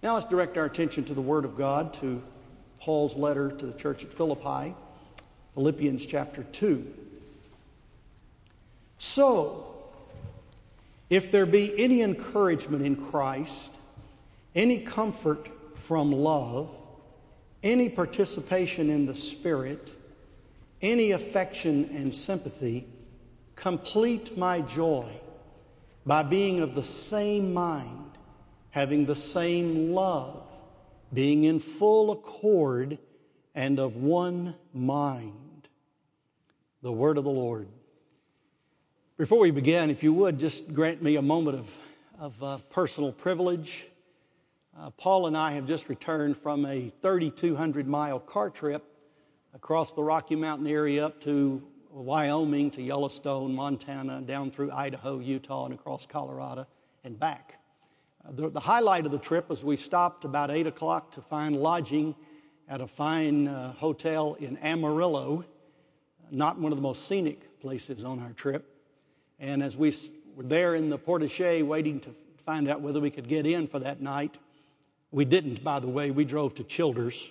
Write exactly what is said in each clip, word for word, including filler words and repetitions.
Now let's direct our attention to the Word of God, to Paul's letter to the church at Philippi, Philippians chapter two. So, if there be any encouragement in Christ, any comfort from love, any participation in the Spirit, any affection and sympathy, complete my joy by being of the same mind, having the same love, being in full accord and of one mind. The word of the Lord. Before we begin, if you would, just grant me a moment of, of uh, personal privilege. Uh, Paul and I have just returned from a thirty-two hundred mile car trip across the Rocky Mountain area up to Wyoming, to Yellowstone, Montana, down through Idaho, Utah, and across Colorado and back. Uh, the, the highlight of the trip was we stopped about eight o'clock to find lodging at a fine uh, hotel in Amarillo, not one of the most scenic places on our trip. And as we were there in the porte-cochere waiting to find out whether we could get in for that night, we didn't, by the way. We drove to Childers.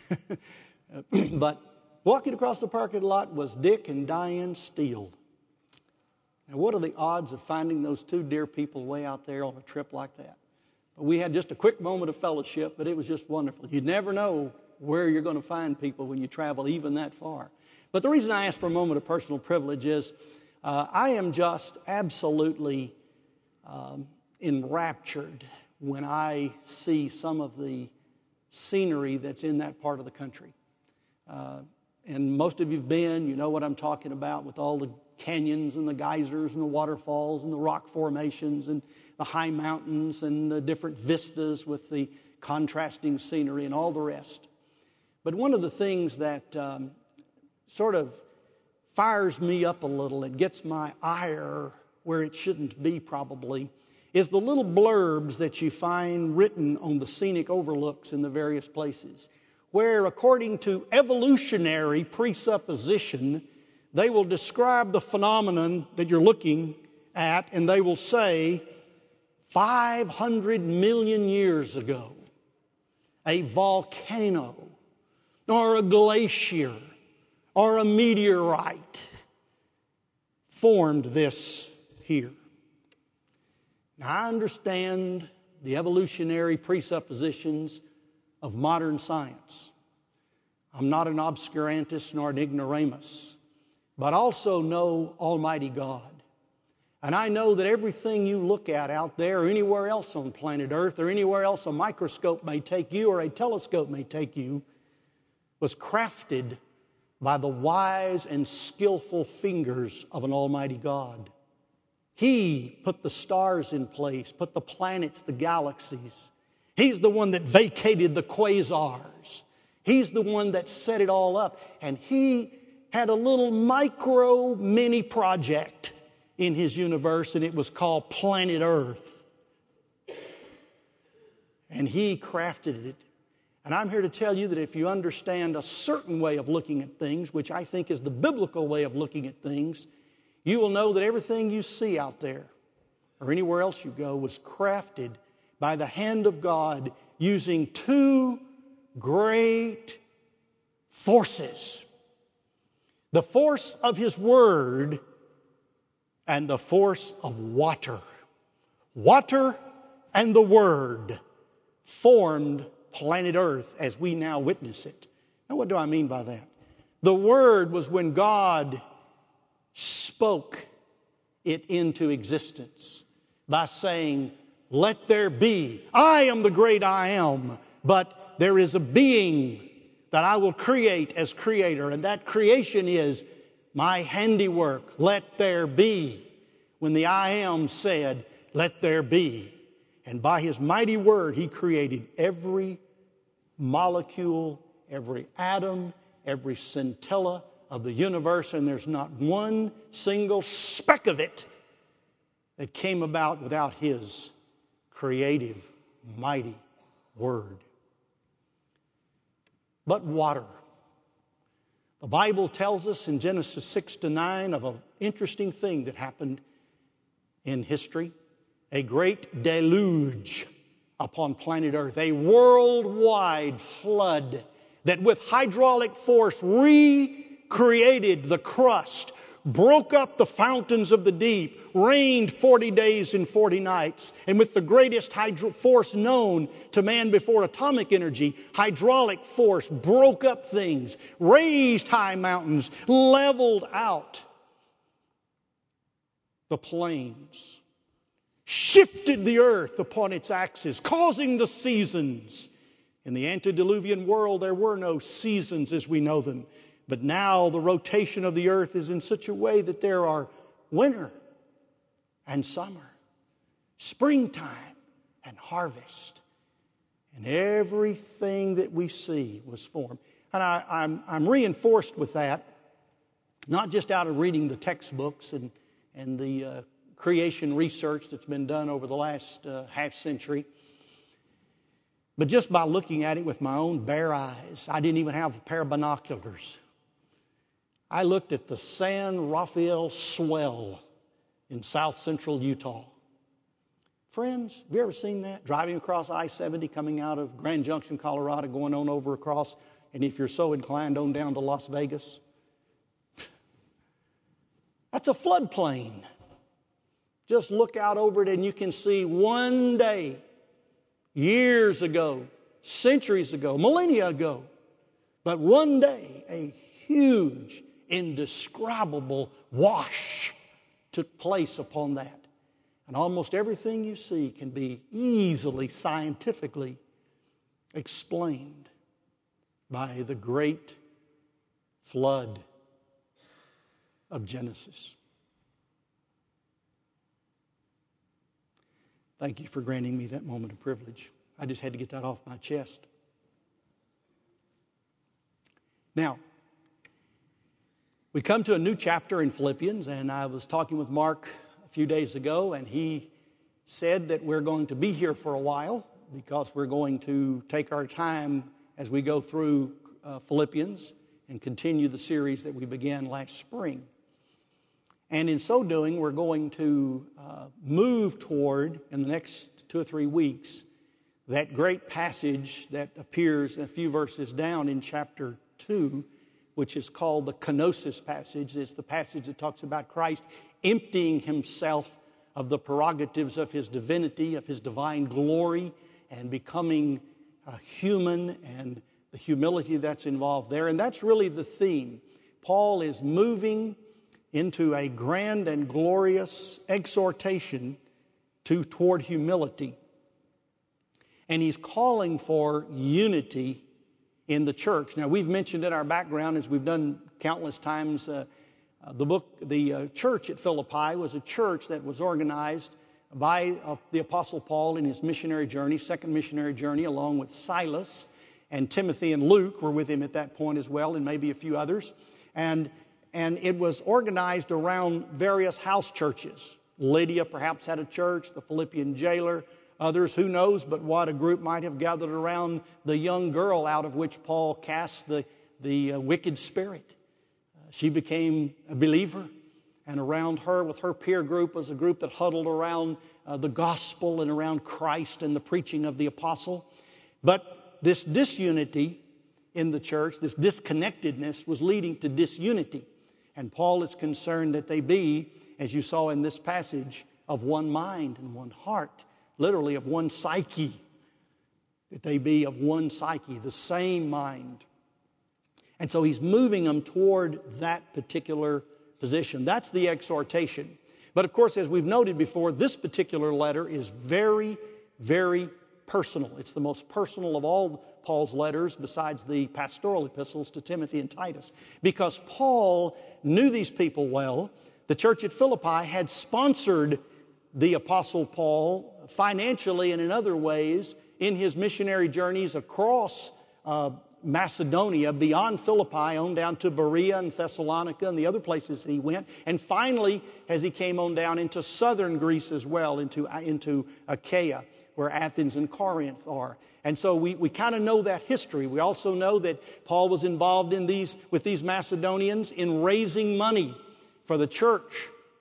But walking across the parking lot was Dick and Diane Steele. Now, what are the odds of finding those two dear people way out there on a trip like that? But we had just a quick moment of fellowship, but it was just wonderful. You never know where you're going to find people when you travel even that far. But the reason I asked for a moment of personal privilege is uh, I am just absolutely um, enraptured when I see some of the scenery that's in that part of the country. Uh, and most of you have been, you know what I'm talking about, with all the canyons and the geysers and the waterfalls and the rock formations and the high mountains and the different vistas with the contrasting scenery and all the rest. But one of the things that um, sort of fires me up a little, it gets my ire where it shouldn't be probably, is the little blurbs that you find written on the scenic overlooks in the various places, where according to evolutionary presupposition, they will describe the phenomenon that you're looking at, and they will say, five hundred million years ago, a volcano or a glacier or a meteorite formed this here. Now, I understand the evolutionary presuppositions of modern science. I'm not an obscurantist nor an ignoramus, but also know Almighty God. And I know that everything you look at out there or anywhere else on planet Earth or anywhere else a microscope may take you or a telescope may take you was crafted by the wise and skillful fingers of an Almighty God. He put the stars in place, put the planets, the galaxies. He's the one that vacated the quasars. He's the one that set it all up. And He had a little micro mini project in His universe, and it was called planet Earth. And He crafted it. And I'm here to tell you that if you understand a certain way of looking at things, which I think is the biblical way of looking at things, you will know that everything you see out there or anywhere else you go was crafted by the hand of God using two great forces. The force of His Word and the force of water. Water and the Word formed planet Earth as we now witness it. Now, what do I mean by that? The Word was when God spoke it into existence by saying, "Let there be. I am the great I am, but there is a being that I will create as creator, and that creation is my handiwork. Let there be." When the I am said, "Let there be." And by His mighty word, He created every molecule, every atom, every scintilla of the universe, and there's not one single speck of it that came about without His creative, mighty word. But water. The Bible tells us in Genesis six to nine of an interesting thing that happened in history. A great deluge upon planet Earth, a worldwide flood that with hydraulic force recreated the crust, broke up the fountains of the deep, rained forty days and forty nights, and with the greatest hydro force known to man before atomic energy, hydraulic force broke up things, raised high mountains, leveled out the plains, shifted the earth upon its axis, causing the seasons. In the antediluvian world, there were no seasons as we know them. But now the rotation of the earth is in such a way that there are winter and summer, springtime and harvest. And everything that we see was formed. And I, I'm, I'm reinforced with that, not just out of reading the textbooks and, and the uh, creation research that's been done over the last uh, half century, but just by looking at it with my own bare eyes. I didn't even have a pair of binoculars. I looked at the San Rafael Swell in south central Utah. Friends, have you ever seen that? Driving across I seventy, coming out of Grand Junction, Colorado, going on over across, and if you're so inclined, on down to Las Vegas. That's a floodplain. Just look out over it and you can see one day, years ago, centuries ago, millennia ago, but one day, a huge, indescribable wash took place upon that. And almost everything you see can be easily, scientifically explained by the great flood of Genesis. Thank you for granting me that moment of privilege. I just had to get that off my chest. Now, we come to a new chapter in Philippians, and I was talking with Mark a few days ago, and he said that we're going to be here for a while because we're going to take our time as we go through uh, Philippians and continue the series that we began last spring. And in so doing, we're going to uh, move toward, in the next two or three weeks, that great passage that appears a few verses down in chapter two, which is called the kenosis passage. It's the passage that talks about Christ emptying himself of the prerogatives of his divinity, of his divine glory, and becoming a human, and the humility that's involved there. And that's really the theme. Paul is moving into a grand and glorious exhortation to toward humility. And he's calling for unity in the church. Now, we've mentioned in our background, as we've done countless times, uh, uh, the book, the uh, church at Philippi was a church that was organized by uh, the Apostle Paul in his missionary journey, second missionary journey, along with Silas, and Timothy and Luke were with him at that point as well, and maybe a few others. And, and it was organized around various house churches. Lydia perhaps had a church, the Philippian jailer, others, who knows but what a group might have gathered around the young girl out of which Paul cast the, the uh, wicked spirit. Uh, she became a believer, and around her, with her peer group, was a group that huddled around uh, the gospel and around Christ and the preaching of the apostle. But this disunity in the church, this disconnectedness, was leading to disunity. And Paul is concerned that they be, as you saw in this passage, of one mind and one heart. Literally of one psyche, that they be of one psyche, the same mind. And so he's moving them toward that particular position. That's the exhortation. But of course, as we've noted before, this particular letter is very, very personal. It's the most personal of all Paul's letters besides the pastoral epistles to Timothy and Titus. Because Paul knew these people well. The church at Philippi had sponsored the Apostle Paul financially and in other ways in his missionary journeys across uh, Macedonia, beyond Philippi, on down to Berea and Thessalonica and the other places he went. And finally, as he came on down into southern Greece as well, into, into Achaia, where Athens and Corinth are. And so we, we kind of know that history. We also know that Paul was involved in these with these Macedonians in raising money for the church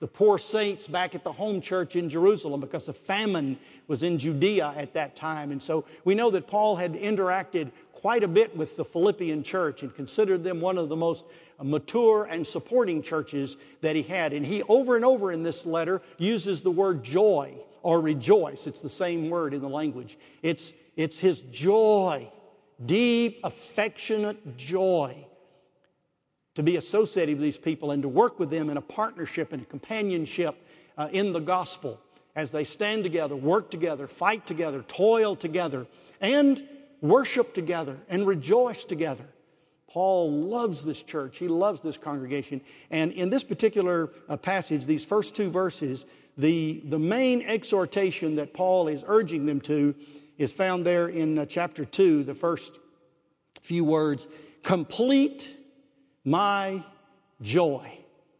the poor saints back at the home church in Jerusalem, because a famine was in Judea at that time. And so we know that Paul had interacted quite a bit with the Philippian church and considered them one of the most mature and supporting churches that he had. And he, over and over in this letter, uses the word joy or rejoice. It's the same word in the language. It's, it's his joy, deep, affectionate joy, to be associated with these people and to work with them in a partnership and a companionship uh, in the gospel as they stand together, work together, fight together, toil together, and worship together and rejoice together. Paul loves this church. He loves this congregation. And in this particular uh, passage, these first two verses, the, the main exhortation that Paul is urging them to is found there in uh, chapter two, the first few words, complete my joy.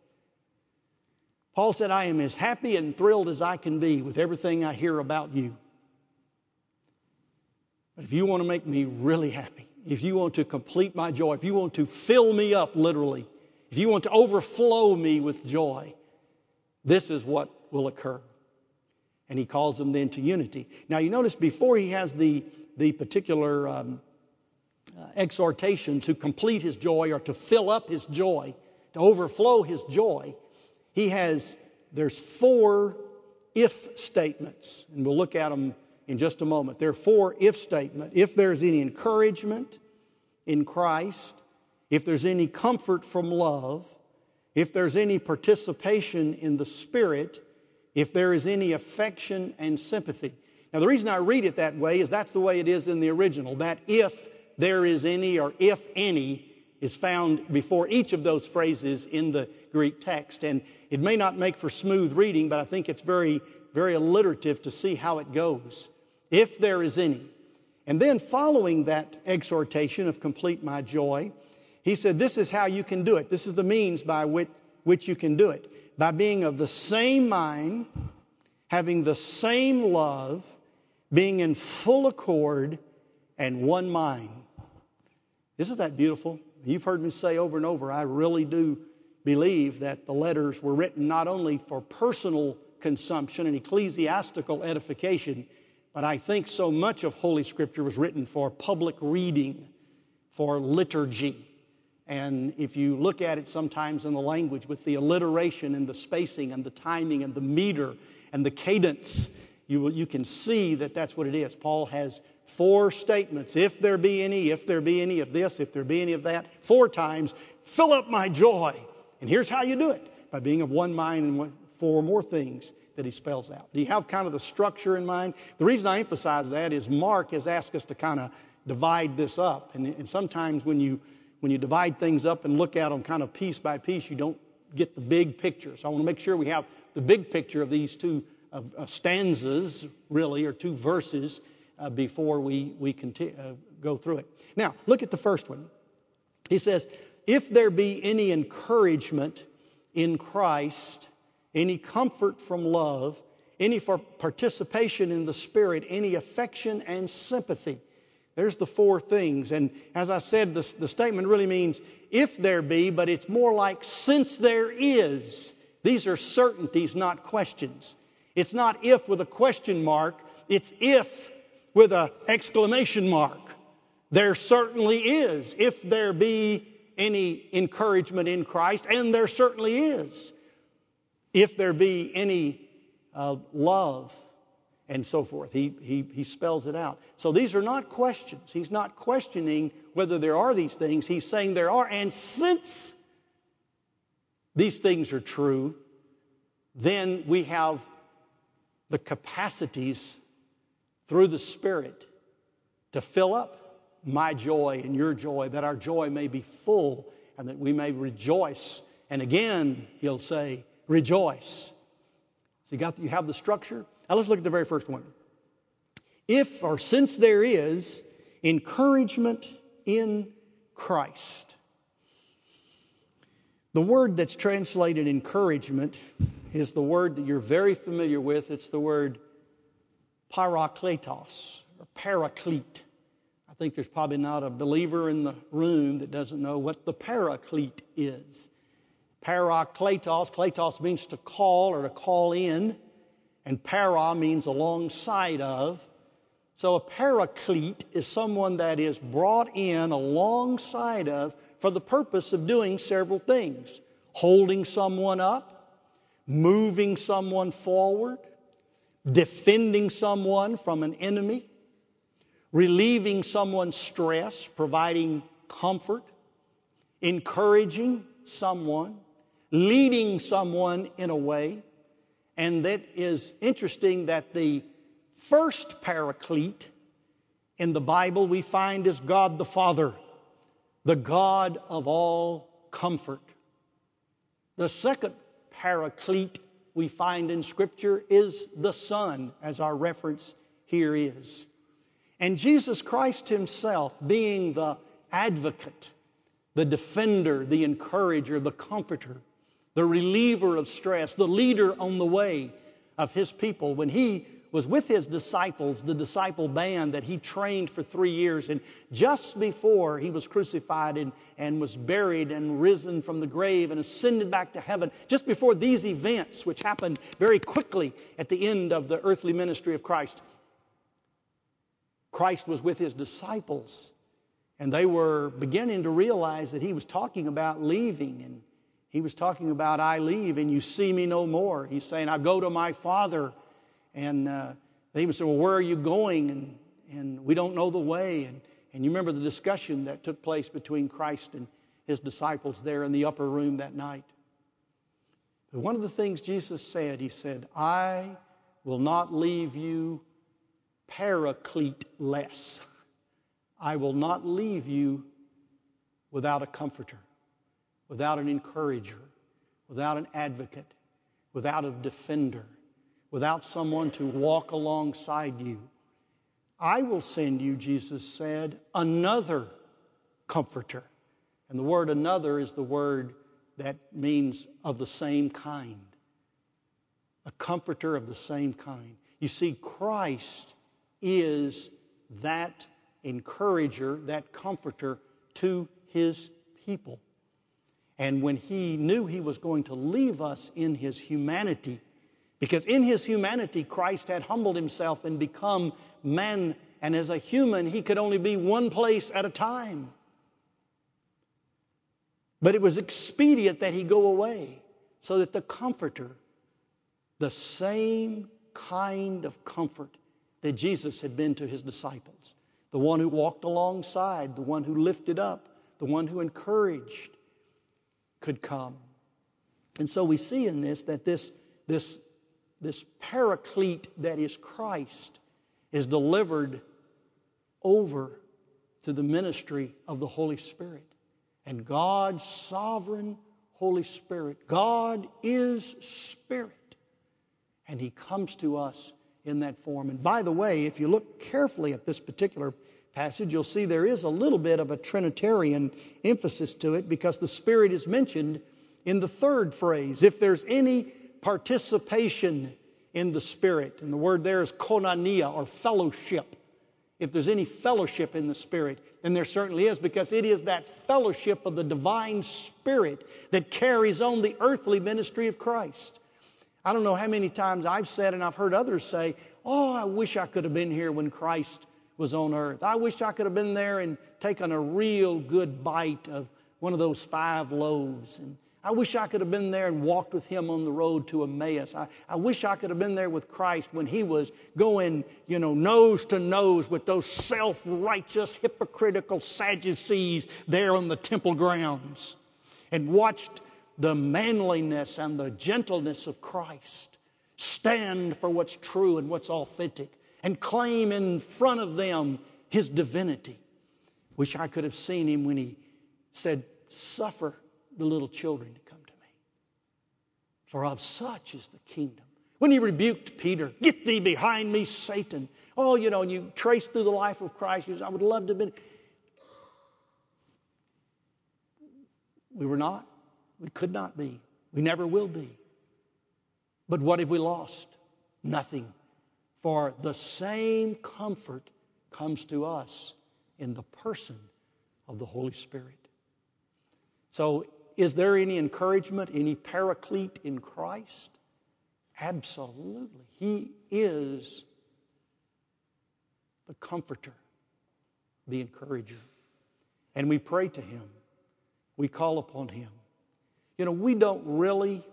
Paul said, I am as happy and thrilled as I can be with everything I hear about you. But if you want to make me really happy, if you want to complete my joy, if you want to fill me up literally, if you want to overflow me with joy, this is what will occur. And he calls them then to unity. Now you notice before he has the, the particular um, Uh, exhortation to complete his joy or to fill up his joy, to overflow his joy, he has, there's four if statements, and we'll look at them in just a moment. There are four if statements. If there's any encouragement in Christ, if there's any comfort from love, if there's any participation in the Spirit, if there is any affection and sympathy. Now the reason I read it that way is that's the way it is in the original. That if there is any or if any is found before each of those phrases in the Greek text. And it may not make for smooth reading, but I think it's very, very alliterative to see how it goes. If there is any. And then following that exhortation of complete my joy, he said, this is how you can do it. This is the means by which, which you can do it. By being of the same mind, having the same love, being in full accord, and one mind. Isn't that beautiful? You've heard me say over and over, I really do believe that the letters were written not only for personal consumption and ecclesiastical edification, but I think so much of Holy Scripture was written for public reading, for liturgy. And if you look at it sometimes in the language with the alliteration and the spacing and the timing and the meter and the cadence, you, will, you can see that that's what it is. Paul has four statements. If there be any, if there be any of this, if there be any of that, four times, fill up my joy. And here's how you do it, by being of one mind and one, four more things that he spells out. Do you have kind of the structure in mind? The reason I emphasize that is Mark has asked us to kind of divide this up. And, and sometimes when you, when you divide things up and look at them kind of piece by piece, you don't get the big picture. So I want to make sure we have the big picture of these two uh, uh, stanzas, really, or two verses, Uh, before we, we continue, uh, go through it. Now, look at the first one. He says, if there be any encouragement in Christ, any comfort from love, any for participation in the Spirit, any affection and sympathy. There's the four things. And as I said, the, the statement really means if there be, but it's more like since there is. These are certainties, not questions. It's not if with a question mark. It's if with an exclamation mark. There certainly is, if there be any encouragement in Christ, and there certainly is. If there be any uh, love, and so forth. He, he, he spells it out. So these are not questions. He's not questioning whether there are these things. He's saying there are, and since these things are true, then we have the capacities through the Spirit to fill up my joy and your joy, that our joy may be full and that we may rejoice. And again, he'll say, rejoice. So you got, you have the structure? Now let's look at the very first one. If, or since there is encouragement in Christ. The word that's translated encouragement is the word that you're very familiar with. It's the word parakletos, or paraclete. I think there's probably not a believer in the room that doesn't know what the paraclete is. Parakletos, kletos means to call or to call in, and para means alongside of. So a paraclete is someone that is brought in alongside of for the purpose of doing several things. Holding someone up, moving someone forward, defending someone from an enemy, relieving someone's stress, providing comfort, encouraging someone, leading someone in a way. And that is interesting that the first paraclete in the Bible we find is God the Father, the God of all comfort. The second paraclete we find in Scripture is the Son, as our reference here is. And Jesus Christ Himself, being the advocate, the defender, the encourager, the comforter, the reliever of stress, the leader on the way of His people, when He was with His disciples, the disciple band that He trained for three years, and just before He was crucified and, and was buried and risen from the grave and ascended back to heaven, just before these events, which happened very quickly at the end of the earthly ministry of Christ, Christ was with His disciples, and they were beginning to realize that He was talking about leaving, and He was talking about, I leave and you see me no more. He's saying, I go to my Father. And uh, they even said, well, where are you going? And, and we don't know the way. And, and you remember the discussion that took place between Christ and His disciples there in the upper room that night. But one of the things Jesus said, He said, I will not leave you paraclete-less. I will not leave you without a comforter, without an encourager, without an advocate, without a defender, without someone to walk alongside you. I will send you, Jesus said, another comforter. And the word another is the word that means of the same kind. A comforter of the same kind. You see, Christ is that encourager, that comforter to His people. And when He knew He was going to leave us in His humanity, because in His humanity, Christ had humbled Himself and become man. And as a human, He could only be one place at a time. But it was expedient that He go away so that the Comforter, the same kind of comfort that Jesus had been to His disciples, the one who walked alongside, the one who lifted up, the one who encouraged, could come. And so we see in this that this, this This paraclete that is Christ is delivered over to the ministry of the Holy Spirit. And God's sovereign Holy Spirit, God is Spirit. And He comes to us in that form. And by the way, if you look carefully at this particular passage, you'll see there is a little bit of a Trinitarian emphasis to it, because the Spirit is mentioned in the third phrase. If there's any participation in the Spirit. And the word there is koinonia, or fellowship. If there's any fellowship in the Spirit, and there certainly is, because it is that fellowship of the divine Spirit that carries on the earthly ministry of Christ. I don't know how many times I've said, and I've heard others say, oh, I wish I could have been here when Christ was on earth. I wish I could have been there and taken a real good bite of one of those five loaves. And I wish I could have been there and walked with Him on the road to Emmaus. I, I wish I could have been there with Christ when He was going, you know, nose to nose with those self-righteous, hypocritical Sadducees there on the temple grounds, and watched the manliness and the gentleness of Christ stand for what's true and what's authentic, and claim in front of them His divinity. Wish I could have seen Him when He said, suffer the little children to come to me, for of such is the kingdom. When He rebuked Peter, get thee behind me, Satan. Oh, you know, and you trace through the life of Christ, you say, I would love to have been. We were not. We could not be. We never will be. But what have we lost? Nothing. For the same comfort comes to us in the person of the Holy Spirit. So is there any encouragement, any paraclete in Christ? Absolutely. He is the comforter, the encourager. And we pray to Him. We call upon Him. You know, we don't really,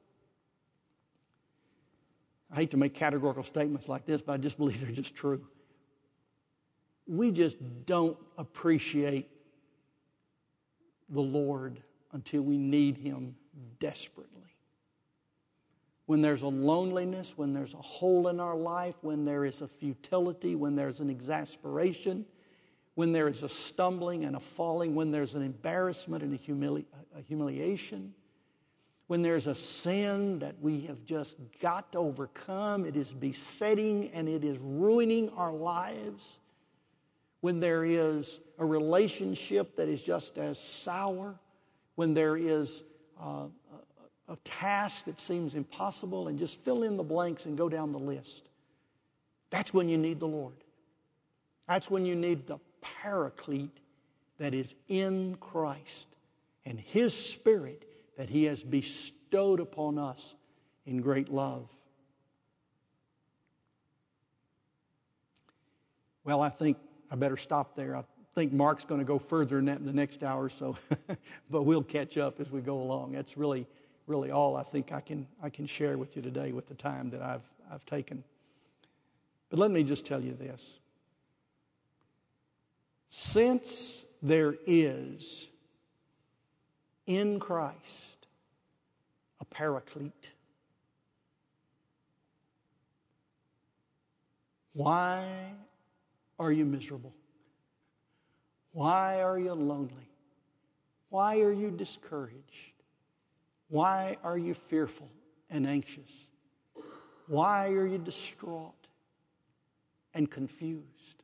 I hate to make categorical statements like this, but I just believe they're just true. We just don't appreciate the Lord until we need Him desperately. When there's a loneliness, when there's a hole in our life, when there is a futility, when there's an exasperation, when there is a stumbling and a falling, when there's an embarrassment and a, humili- a humiliation, when there's a sin that we have just got to overcome, it is besetting and it is ruining our lives, when there is a relationship that is just as sour, when there is uh, a, a task that seems impossible, and just fill in the blanks and go down the list. That's when you need the Lord. That's when you need the Paraclete that is in Christ and His Spirit that He has bestowed upon us in great love. Well, I think I better stop there. I think Mark's going to go further in that in the next hour or so, but we'll catch up as we go along. That's really, really all I think I can I can share with you today with the time that I've I've taken. But let me just tell you this. Since there is in Christ a Paraclete, why are you miserable? Why are you lonely? Why are you discouraged? Why are you fearful and anxious? Why are you distraught and confused?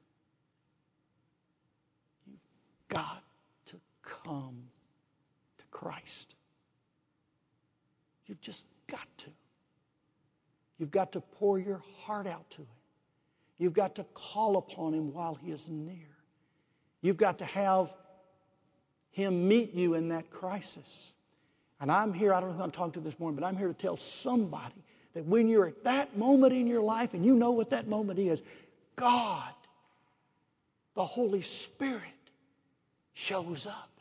You've got to come to Christ. You've just got to. You've got to pour your heart out to Him. You've got to call upon Him while He is near. You've got to have Him meet you in that crisis. And I'm here, I don't know who I'm talking to this morning, but I'm here to tell somebody that when you're at that moment in your life and you know what that moment is, God, the Holy Spirit, shows up.